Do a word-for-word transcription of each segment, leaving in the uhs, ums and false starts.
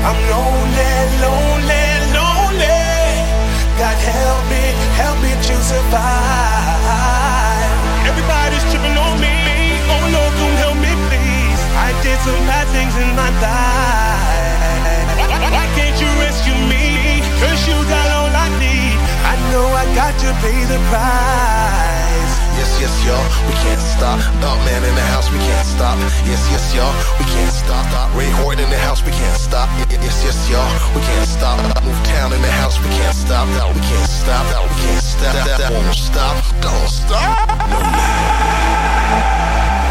I'm lonely, lonely, lonely. God help me, help me to survive. Everybody's tripping on me. Oh Lord, come help me, please. I did some bad things in my life. Why, why, why can't you rescue me? Cause you got all I need. I know I got to pay the price. Yes, yes, y'all, we can't stop. Dog man in the house, we can't stop. Yes, yes, y'all, we can't stop. Ray Hort in the house, we can't stop. Yes, yes, y'all, we can't stop. Move Town in the house, we can't stop. We can't stop. We can't stop. Won't stop. Don't stop. No, no.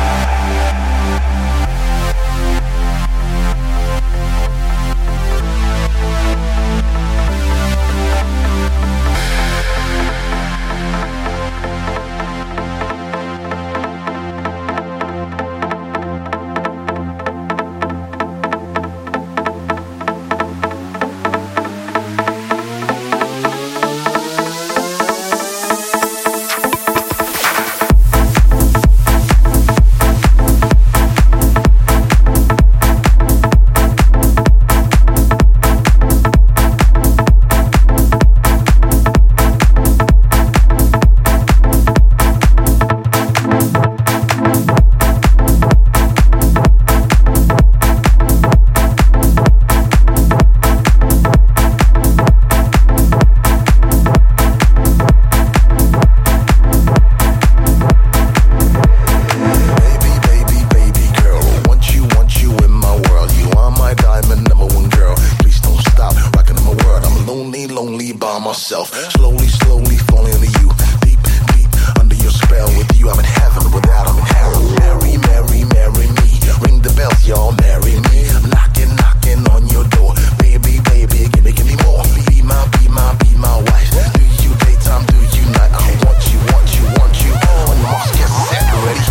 Slowly, slowly falling into you. Deep, deep under your spell. With you I'm in heaven, without I'm in hell. Marry, marry, marry me. Ring the bells, y'all, marry me. I'm knocking, knocking on your door. Baby, baby, give me, give me more. Be my, be my, be my wife. Do you daytime, do you night? I want you, want you, want you. On your marks, get set, ready.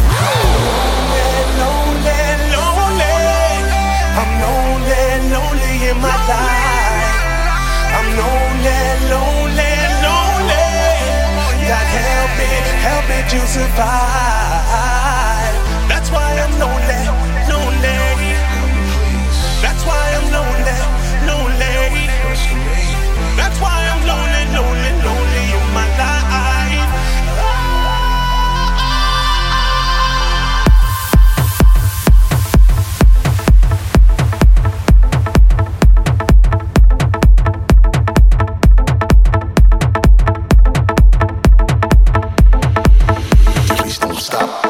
Lonely, lonely, lonely. I'm lonely, lonely in my life. I'm lonely, lonely, lonely. God help me, help me to survive. That's why I'm lonely, lonely. That's why I'm lonely, lonely. That's why I'm lonely, lonely, lonely in my life. Please don't stop.